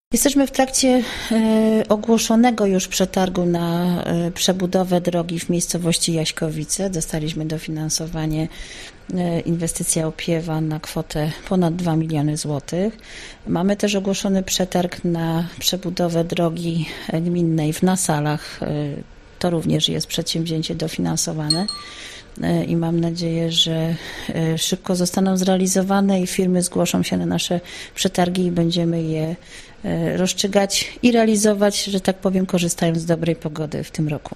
Jesteśmy w trakcie ogłoszonego już przetargu na przebudowę drogi w miejscowości Jaśkowice. Dostaliśmy dofinansowanie, inwestycja Opiewa na kwotę ponad 2 miliony złotych. Mamy też ogłoszony przetarg na przebudowę drogi gminnej w Nasalach. To również jest przedsięwzięcie dofinansowane i mam nadzieję, że szybko zostaną zrealizowane i firmy zgłoszą się na nasze przetargi i będziemy je rozstrzygać i realizować, że tak powiem, korzystając z dobrej pogody w tym roku.